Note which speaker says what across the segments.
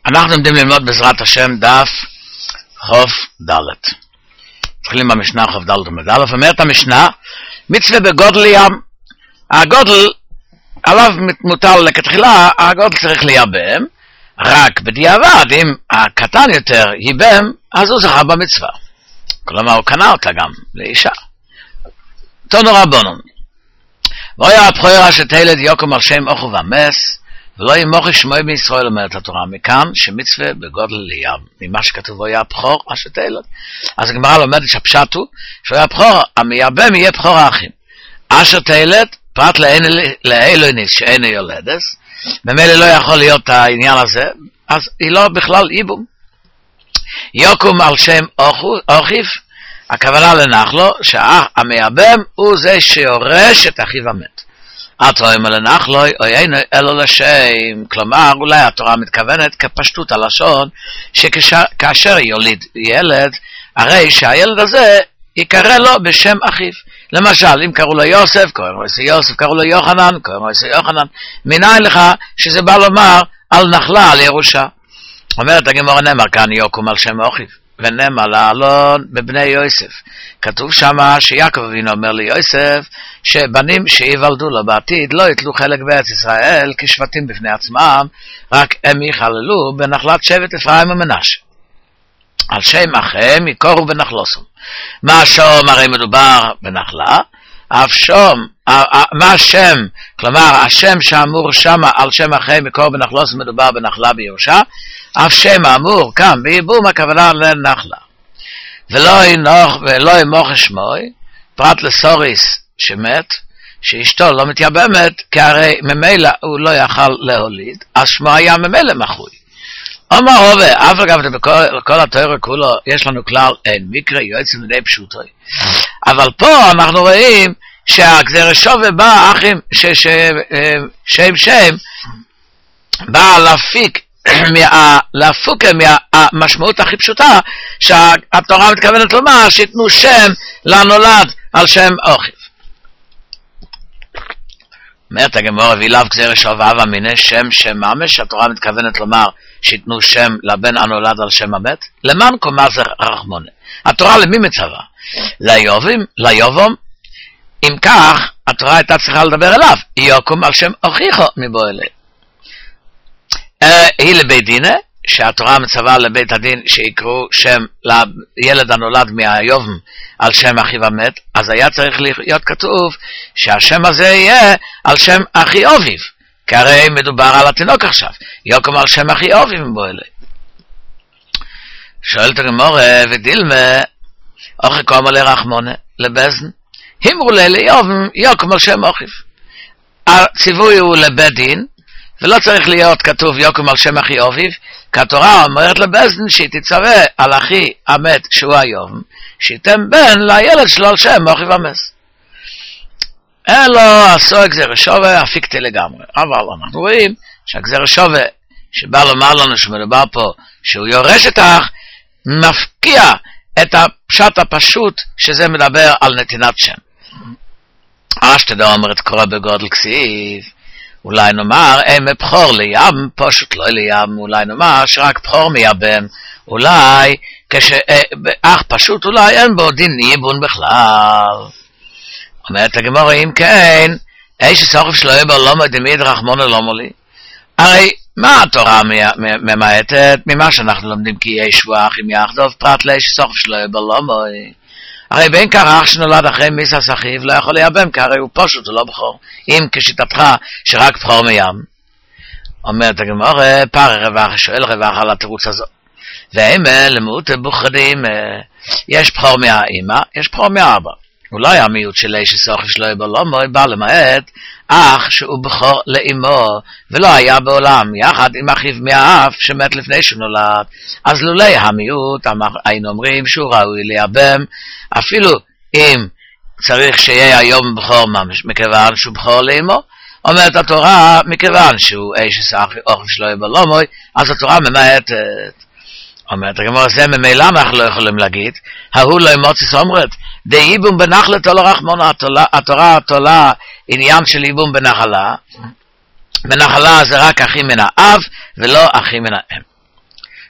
Speaker 1: אנחנו עומדים ללמוד בעזרת השם דף חוף ד'. מתחילים במשנה חוף ד' עמוד א'. אומרת המשנה, מצווה בגודל ים. הגודל, עליו מוטל לכתחילה, הגודל צריך לייבם, רק בדיעבד, אם הקטן יותר ייבם, אז הוא זכה במצווה. כלומר, הוא קנה אותה גם לאישה. תנו רבנן. ואויה הבכור אשר תלד יוקם על שם אוכו ומס, ולא ימוך שמוי בישראל, אומרת התורה, מכאן שמצווה בגודל לים, ממה שכתוב ואויה הבכור אשר תלד. אז הגמרא לומדת שהפשט הוא, שאויה הבכור, המייבם יהיה בכור האחים. אשר תלד, פרט לאלוהיניס שאין יולדס, במילא לא יכול להיות העניין הזה, אז היא לא בכלל ייבום. יוקום על שם אוכיף, הכוונה לנחלו, שהמייבם הוא זה שיורש את אחיו המת. התואם לנחלו, אוינו אלו לשם, כלומר, אולי התורה מתכוונת כפשטות הלשון, שכאשר יוליד ילד, הרי שהילד הזה יקרא לו בשם אחיו. למשל, אם קראו לו יוסף, קראו לו יוסף, קראו לו יוחנן, קראו לו יוחנן, מנין לך שזה בא לומר על נחלה, על ירושה. אומרת הגמרא, נאמר כאן יוקום על שם אחיו. ונאמר לאלון בבני יוסף. כתוב שמה שיעקב אבינו אומר ליוסף שבנים שיוולדו לו בעתיד לא יתלו חלק בארץ ישראל כשבטים בפני עצמם, רק הם יכללו בנחלת שבט אפרים ומנשה. על שם אחיהם יקורו בנחלוסם. מה השום? הרי מדובר בנחלה. אף שום, מה השם? כלומר השם שאמור שמה על שם אחיהם יקורו בנחלוסם מדובר בנחלה בירושה. אף שם האמור כאן בייבום הכוונה לנחלה. ולא ימוך שמוי, פרט לסוריס שמת, שאשתו לא מתייבמת, כי הרי ממילא הוא לא יכל להוליד, אז שמו היה ממילא מחוי. אומר הווה, אף אגב בכל התורה כולו יש לנו כלל אין מקרה יועץ מדי פשוטוי. אבל פה אנחנו רואים שהגזר שווה בא אחים שם בא להפיק להפוק מהמשמעות הכי פשוטה שהתורה מתכוונת לומר שיתנו שם לנולד על שם אחיו. אומרת הגמרא ואילאו גזירא שווה מיני שם ממש, התורה מתכוונת לומר שיתנו שם לבן הנולד על שם המת. למען קומה זה רחמונה. התורה למי מצווה? ליובום. אם כך התורה הייתה צריכה לדבר אליו, יוקום על שם אחיך מבוא אלי. היא לבית דין, שהתורה מצווה לבית הדין שיקראו שם לילד הנולד מהיובם על שם אחיו המת, אז היה צריך להיות כתוב שהשם הזה יהיה על שם אחי אביו, כי הרי מדובר על התינוק עכשיו, יוקם על שם אחי אביו מבוא אלי. שואלת הגמרא ודילמה, אוכי קומה לרחמונה לבזן, הימרו ליובם יוקם על שם אחיו. הציווי הוא לבית דין, ולא צריך להיות כתוב יוקם על שם אחי אביו, כי התורה אומרת לבזן שהיא תצווה על אחי המת שהוא היום, שייתן בן לילד שלו על שם אחיו המס. אלו עשו הגזר שווה הפיקתי לגמרי. אבל אנחנו רואים שהגזר שווה שבא לומר לנו שמדובר פה שהוא יורש את האח, מפקיע את הפשט הפשוט שזה מדבר על נתינת שם. אשתדע אומרת קורא בגודל כסיב, אולי נאמר, מבחור לים, פשוט לא לים, אולי נאמר שרק בחור מייבם, אולי כשאח פשוט אולי אין בו דין ייבון בכלל. אומרת הגמרא, אם כן, איש הסוכף שלו יהיה בעולמו דמיד רחמונה לא מולי. הרי מה התורה ממעטת? ממה שאנחנו לומדים כי ישו אחים יחדוב, פרט לאיש הסוכף שלו יהיה בעולמו. הרי בין כך אח שנולד אחרי מיסס אחיו לא יכול לייבם, כי הרי הוא פשוט, הוא לא בכור. אם כשיטתך שרק בכור מים. אומרת הגמרא, פר רווח, שואל רווח על התירוץ הזאת. והם למות בוחדים, יש בכור מהאמא, יש בכור מהאבא. אולי המיעוט של איש הסוכף שלו בעולמו בא למעט אח שהוא בכור לאמו, ולא היה בעולם, יחד עם אחיו מהאף שמת לפני שנולד. אז לולי המיעוט, היינו אומרים שהוא ראוי לייבם, אפילו אם צריך שיהיה היום בכור ממש, מכיוון שהוא בכור לאמו. אומרת התורה, מכיוון שהוא איש הסוכף שלו בעולמו, אז התורה ממעטת. אומרת הגמרא, זה ממילא אנחנו לא יכולים להגיד, ההוא לא ימוציס אומרת, די ייבום בנחלת או לא רחמונה, התורה תולה עניין של ייבום בנחלה, בנחלה זה רק אחי מן האב ולא אחי מן האם.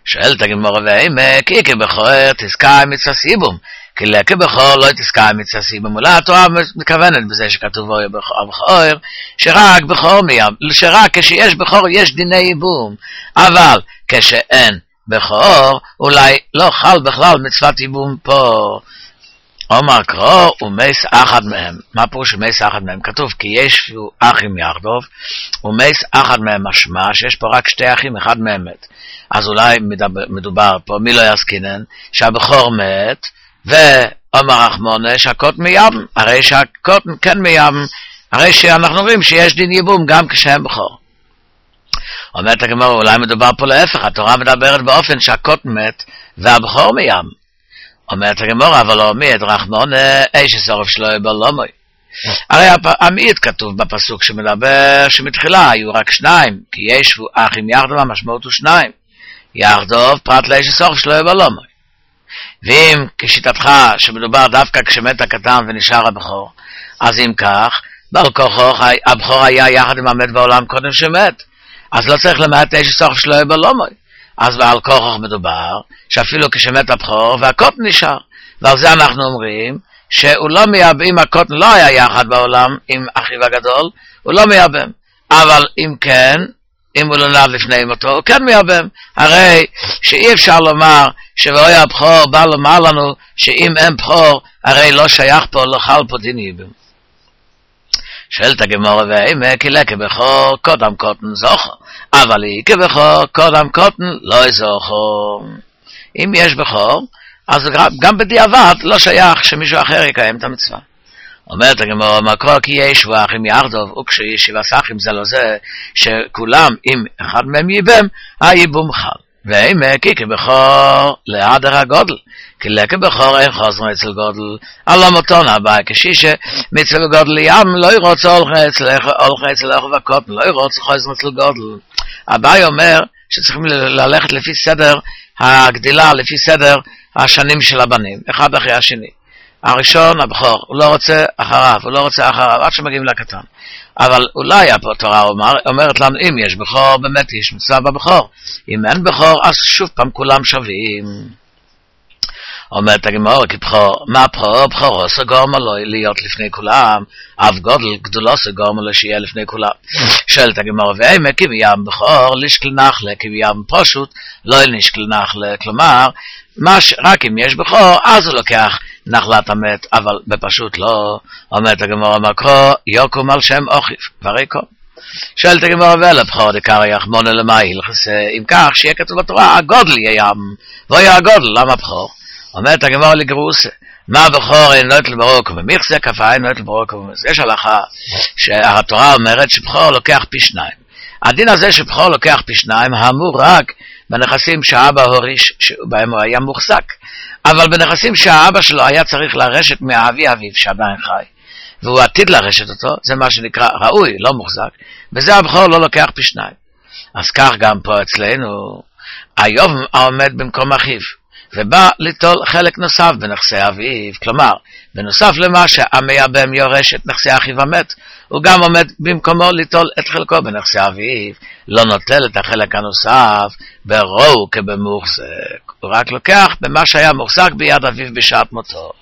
Speaker 1: שואלת הגמרא והעמק, כי כבכור תזכה מצווה סיבום, כי כבכור לא תזכה מצווה סיבום. אולי התורה מתכוונת בזה שכתוב הבכור, שרק בכור מייבם, שרק כשיש בכור יש דיני ייבום, אבל כשאין בכור, אולי לא חל בכלל מצוות ייבום פה. אומר קרוא ומס אחד מהם. מה פירוש מס אחד מהם? כתוב כי יש אחים יחדוב, ומס אחד מהם משמע שיש פה רק שתי אחים, אחד מהם מת. אז אולי מדובר פה, מי לא יזכינן, שהבכור מת, ואומר רחמונה שהקוטן מייבם, הרי שהקוטן כן מייבם, הרי שאנחנו רואים שיש דין ייבום גם כשהם בכור. אומרת הגמרא, אולי מדובר פה להפך, התורה מדברת באופן שהקוטן מת והבכור מייבם. אומרת הגמרא, אבל לא עמיד רחמונה איש שורף שלו בלומוי. הרי עמיד כתוב בפסוק שמדבר שמתחילה היו רק שניים, כי ישבו אחים יחדוב, המשמעות הוא שניים. יחדוב פרט לאיש שורף שלו בלומוי. ואם כשיטתך שמדובר דווקא כשמת הקטן ונשאר הבכור, אז אם כך, בעל כוחו הבכור היה יחד עם המת בעולם קודם שמת, אז לא צריך למעט איש שורף שלו בלומוי. אז בעל כוחו מדובר שאפילו כשמת הבכור והקוטן נשאר, ועל זה אנחנו אומרים שהוא לא מייבם. אם הקוטן לא היה יחד בעולם עם אחיו הגדול, הוא לא מייבם, אבל אם כן, אם הוא לא נולד לפני מותו, הוא כן מייבם. הרי שאי אפשר לומר שבאוי הבכור בא לומר לנו שאם אין בכור, הרי לא שייך פה, לא חל פה דין ייבום. שואלת הגמרא והעמק, כי לכבכור קודם קוטן זוכר, אבל היא כבכור קודם קוטן לא זוכר. אם יש בכור, אז גם בדיעבד לא שייך שמישהו אחר יקיים את המצווה. אומרת הגמרא, מקרוא כי ישבו אחים יחדוב, וכשישבעה אחים זה לא זה, שכולם אם אחד מהם ייבם, הייבום חל. והעמק היא כבכור להדר הגודל, כי לכבכור אין חוזר אצל גודל, על המתון הבא, כשישה מצווה גודל ים, לא ירוצה הולכה אצלך וקוטן, לא ירוצה חוזר אצל גודל. הבא אומר שצריכים ללכת לפי סדר הגדילה, לפי סדר השנים של הבנים, אחד אחרי השני. הראשון, הבכור, הוא לא רוצה אחריו, עד שמגיעים לקטן. אבל אולי התורה אומרת לנו, אם יש בכור, באמת יש מצווה בבכור. אם אין בכור, אז שוב פעם כולם שווים. אומרת הגמרא, כי בכור, מה בכור? בכור עושה גורמה לו להיות לפני כולם, אף גודל גדולו עושה גורמה לו שיהיה לפני כולם. שואלת הגמרא, והעמק, כי בים בכור, לשקל נחלה, כי בים פשוט, לא נשקל נחלה. כלומר, רק אם יש בכור, אז הוא לוקח נחלת המת, אבל בפשוט לא. אומרת הגמרא מקרוא, יוקום על שם אוכיף, וריקו. שואלת הגמרא, ולבכור דקרא יחמונה למאי, אם כך שיהיה כתוב בתורה, הגודל יהיה ים, ויהיה הגודל, למה בכור? אומרת הגמרא לגרוס, מה בכור אין לא יתל ברוק, ומכסה כפה אין לא יתל ברוק, יש הלכה שהתורה אומרת שבכור לוקח פי שניים. הדין הזה שבכור לוקח פי שניים, האמור רק בנכסים שהאבא הוריש, שבהם הוא היה מוחזק. אבל בנכסים שהאבא שלו היה צריך לרשת מאבי אביו שעדיין חי, והוא עתיד לרשת אותו, זה מה שנקרא ראוי, לא מוחזק, וזה הבכור לא לוקח פי שניים. אז כך גם פה אצלנו, איוב עומד במקום אחיו, ובא ליטול חלק נוסף בנכסי אביו, כלומר, בנוסף למה שהמייבם יורש את נכסי אחיו המת, הוא גם עומד במקומו ליטול את חלקו בנכסי אביו, לא נוטל את החלק הנוסף ברור כבמוחזק, הוא רק לוקח במה שהיה מוחזק ביד אביו בשעת מותו.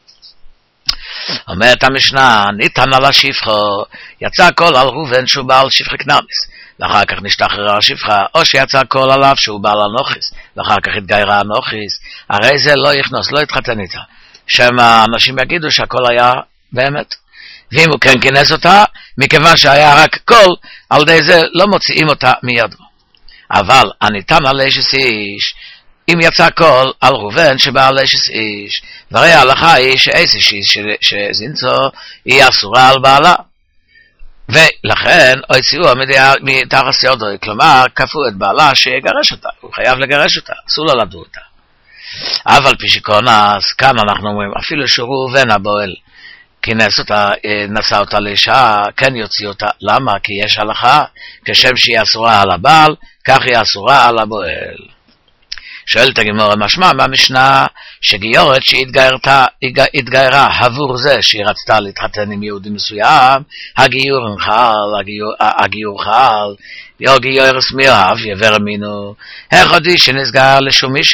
Speaker 1: אומרת המשנה, ניתן על השפחו, יצא קול על ראובן שהוא בעל שפחה כנעניס, ואחר כך נשתחרר השפחה, או שיצא קול עליו שהוא בעל הנוכס, ואחר כך התגיירה הנוכס, הרי זה לא יכנוס, לא יתחתן איתה, שמה אנשים יגידו שהקול היה באמת. ואם הוא כן כינס אותה, מכיוון שהיה רק קול, על די זה לא מוציאים אותה מידו. אבל הניתן על אשס איש, אם יצא קול על ראובן שבא על אשס איש, והרי ההלכה היא שאשס איש שזינצו היא אסורה על בעלה. ולכן הוציאו מתחת ידו, כלומר כפו את בעלה שיגרש אותה, הוא חייב לגרש אותה, אסור לו לדור אותה. אבל פי שכונס, כאן אנחנו אומרים, אפילו שראובן הבועל כינס אותה, נשא אותה לאישה, כן יוציא אותה. למה? כי יש הלכה, כשם שהיא אסורה על הבעל, כך היא אסורה על הבועל. שואלת הגמרא, משמע מהמשנה שגיורת שהתגיירה עבור זה שהיא רצתה להתחתן עם יהודי מסוים, הגיור חל, יוגי יורס מיואב יבר מינו, החודי שנסגר לשום אישה.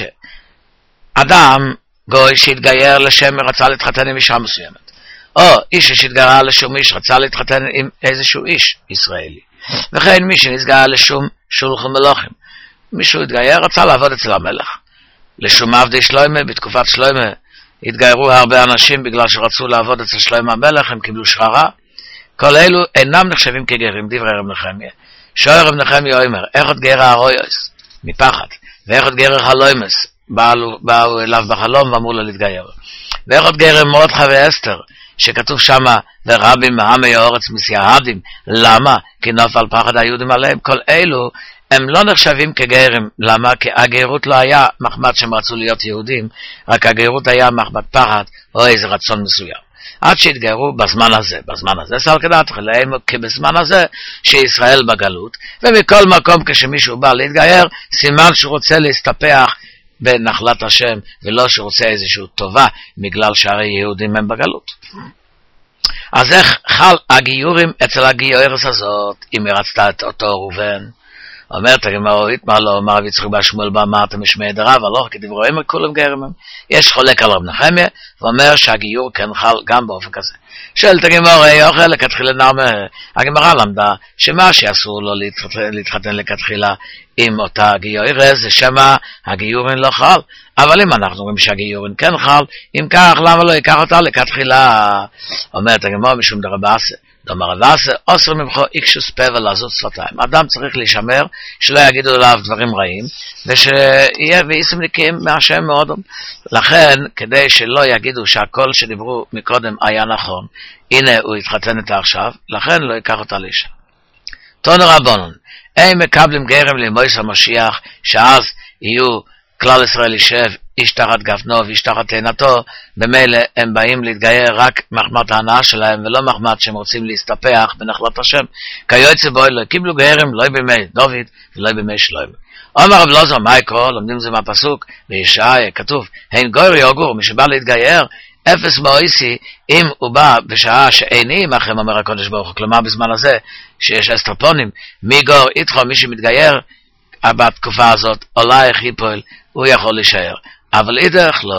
Speaker 1: אדם גוי שהתגייר לשם רצה להתחתן עם אישה מסוימת, או איש שהתגיירה לשום איש רצה להתחתן עם איזשהו איש ישראלי, וכן מי שנסגר לשום שולחן מלוכים, מישהו התגייר רצה לעבוד אצל המלך. לשום עבדי שלוימה, בתקופת שלוימה התגיירו הרבה אנשים בגלל שרצו לעבוד אצל שלוימה המלך, הם קיבלו שררה. כל אלו אינם נחשבים כגרים, דברי רב נחמיה. שואל רב נחמיה אומר, איך עוד גר הרויוס מפחד, ואיך עוד גר הלוימס באו אליו בחלום ואמרו לו להתגייר, ואיך עוד גר מרדכי ואסתר שכתוב שמה ורבים מעמי הארץ מסייהדים, למה? כי נפל פחד היהודים עליהם. כל אלו הם לא נחשבים כגרים. למה? כי הגרות לא היה מחמד שהם רצו להיות יהודים, רק הגרות היה מחמד פחד או איזה רצון מסוים. עד שהתגיירו בזמן הזה סל כדעת חלהם, כי בזמן הזה שישראל בגלות, ומכל מקום כשמישהו בא להתגייר, סימן שהוא רוצה להסתפח בנחלת השם, ולא שהוא רוצה איזושהי טובה, בגלל שהרי יהודים הם בגלות. אז איך חל הגיורים אצל הגיורס הזאת, אם היא רצתה את אותו ראובן? אומרת הגמרא, איתמר לא אמר רב יצחק בר שמואל באמרתם משמעי דרב, הלוך כדבריהם כולם גרים הם. יש חולק על רב נחמיה, ואומר שהגיור כן חל גם באופן כזה. שואלת הגמרא, אוכל לכתחילה נעמה, הגמרא למדה שמה שאסור לו להתחתן לכתחילה עם אותה גיורס, זה שמה הגיורין לא חל. אבל אם אנחנו רואים שהגיורין כן חל, אם כך למה לא ייקח אותה לכתחילה? אומרת הגמרא משום דרבאסה, דאמר רבאסה, אוסר ממך איקשוס פה ולעזות שפתיים. אדם צריך להישמר שלא יגידו עליו דברים רעים, ושיהיה ואיסם נקיים מהשם מאוד. לכן, כדי שלא יגידו שהכל שדיברו מקודם היה נכון, הנה הוא התחתן איתה עכשיו, לכן לא ייקח אותה לאישה. תונו רבונון, הם מקבלים גרם למויס המשיח, שאז יהיו כלל ישראל יישב, איש תחת גפנו ואיש תחת תאנתו, במילא הם באים להתגייר רק מחמת ההנאה שלהם, ולא מחמת שהם רוצים להסתפח בנחלת השם. כיועצי בו לא קיבלו גרם, לא בימי דוד ולא בימי שלום. אומר רב אלעזר מייקרו, לומדים זה מהפסוק בישעיה, כתוב, הן גויר יוגור, מי שבא להתגייר, אפס מאויסי, אם הוא בא בשעה שאיני עמכם, אומר הקודש ברוך הוא, כלומר בזמן הזה שיש אסטרפונים, מי גור איתך, מי שמתגייר בתקופה הזאת, אולי איך ייפול, הוא יכול להישאר. אבל אידך לא.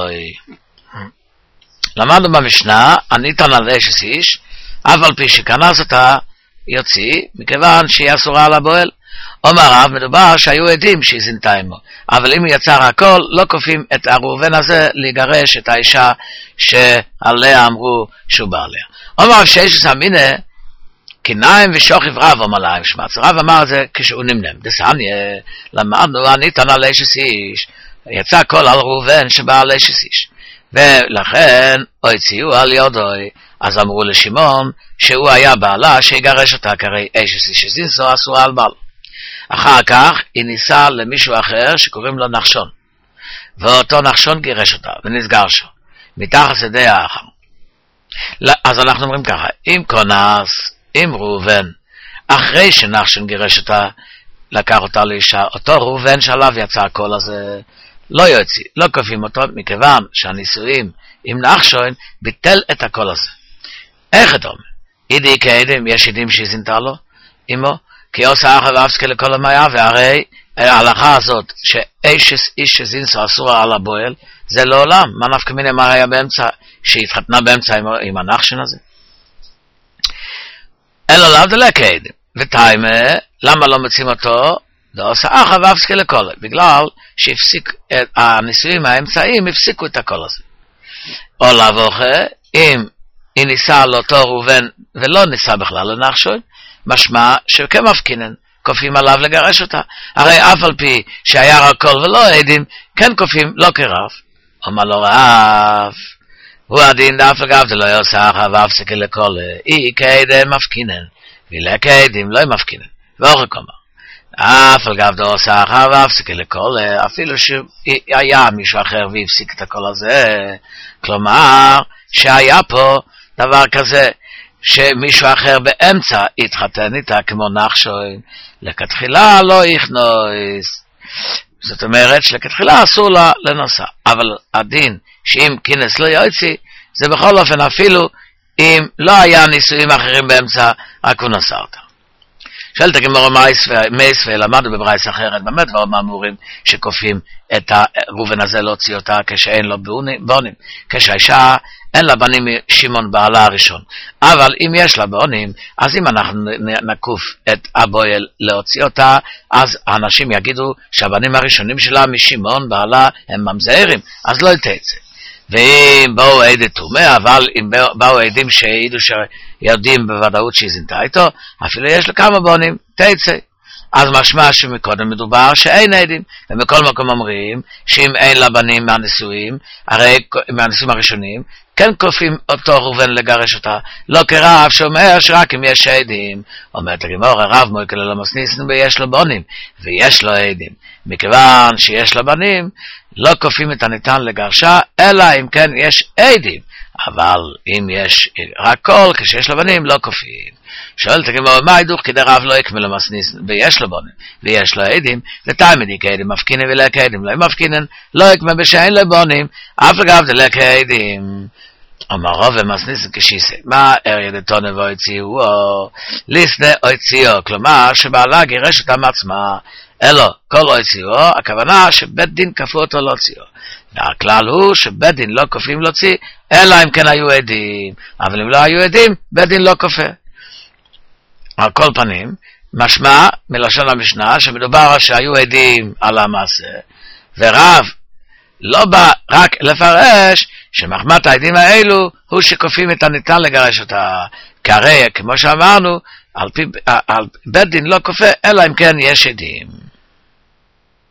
Speaker 1: למדנו במשנה, הניתן על אשת איש, אף על פי שכנס אותה יוציא, מכיוון שהיא אסורה על הבועל. אומר רב, מדובר שהיו עדים שהיא זינתה עמו, אבל אם הוא יצר הכל, לא כופים את הראובן הזה לגרש את האישה שעליה אמרו שהוא בא עליה. אומר רב שיש סמינה, קיניים ושוכב רב אמר להם שמץ. רב אמר זה כשהוא נמנם. דסניה, למדנו, הניתן על אשת איש, יצא כל על ראובן שבא על אשת איש. ולכן, הוציאו על יודוי, אז אמרו לשמעון, שהוא היה בעלה, שיגרש אותה, כרי אשת איש זינסו, אסורה על בעל. אחר כך, היא ניסה למישהו אחר, שקוראים לו נחשון. ואותו נחשון גירש אותה, ונסגר שם, מתחת שדה האחר. אז אנחנו אומרים ככה, אם כונס, אם ראובן, אחרי שנחשון גירש אותה, לקח אותה לאישה, אותו ראובן שעליו יצא הכל הזה, לא יוציא, לא כופים אותו, מכיוון שהנישואים עם נחשון ביטל את הכל הזה. איך את אומר? אידי כעדים, יש עדים שהזינתה לו, אמו, כי עושה אחר ואפסקי לכל המאיה, והרי ההלכה הזאת, איש שזינסו אסור על הבועל, זה לעולם, מה נפקא מיני מה היה באמצע, שהתחתנה באמצע עם הנחשון הזה? אלא לאו דלק עדים. ותיימה, למה לא מוצאים אותו? עושה אחר ואפסקי לכל, בגלל שהפסיק את הנישואים האמצעיים, הפסיקו את הכל הזה. או לבוכה, אם היא ניסה לאותו ראובן, ולא ניסה בכלל לנחשון, משמע שכמפקינן, כופים עליו לגרש אותה. הרי אף על פי שהיה רק קול ולא עדים, כן כופים לא כרב. אומר לו רב, הוא הדין דף לגב, זה לא יעשה אחר ואפסקי לכל, אי כעדם מפקינן, וילה כעדים לא מפקינן. ואורך אומר, אף על גב דו עושה אחר ואפסקי לכל, אפילו שהיה מישהו אחר והפסיק את הכל הזה, כלומר שהיה פה דבר כזה, שמישהו אחר באמצע התחתן איתה כמו נחשון, לכתחילה לא יכנוס. זאת אומרת שלכתחילה אסור לה לנוסה. אבל הדין שאם כינס לא יוציא, זה בכל אופן אפילו אם לא היה נישואים אחרים באמצע, רק הוא נוסה אותה. שואלת הגמרא מייס ולמדנו בברייתא אחרת, באמת דברים אמורים שכופים את הראובן הזה להוציא אותה כשאין לו בונים, כשהאישה אין לה בנים שמעון בעלה הראשון, אבל אם יש לה בונים, אז אם אנחנו נקוף את הבועל להוציא אותה, אז האנשים יגידו שהבנים הראשונים שלה משמעון בעלה הם ממזערים, אז לא ייתן את זה. ואם באו עדי תומא, אבל אם באו עדים שהעידו שיודעים בוודאות שהיא זינתה איתו, אפילו יש לו כמה בונים, תצא. אז משמע שמקודם מדובר שאין עדים, ובכל מקום אומרים שאם אין לה בנים מהנישואים, הרי מהנישואים הראשונים, כן כופים אותו ראובן לגרש אותה, לא כרב שאומר שרק אם יש עדים. אומרת הגמרא, רב מויקל לא מסניסן ויש לו בונים, ויש לו עדים. מכיוון שיש לו בנים, לא כופים את הניתן לגרשה, אלא אם כן יש עדים. אבל אם יש רק קול, כשיש לו בנים, לא כופים. שואלת הגמרא, מה הידוך כדי רב לא יקמא לו מסניסן, ויש לו בונים, ויש לו עדים, לתלמידי כעדים מפקינן ולק עדים, לא מפקינן, לא יקמא בשאין לו בונים, אף לגב דלק עדים. אמר רב ומסניסן כשיסה, מה ידתונה והוציאו, ליסנה הוציאו, כלומר שבעלה גירש אותה מעצמה, אלו, כל הוציאו, הכוונה שבית דין כפו אותו להוציאו. והכלל הוא שבית דין לא כופים להוציא, אלא אם כן היו עדים, אבל אם לא היו עדים, בית דין לא כופה. על כל פנים, משמע מלשון המשנה שמדובר שהיו עדים על המעשה, ורב לא בא רק לפרש שמחמת העדים האלו הוא שכופים את הניתן לגרש אותה, כהרי כמו שאמרנו, על בית דין לא כופה אלא אם כן יש עדים.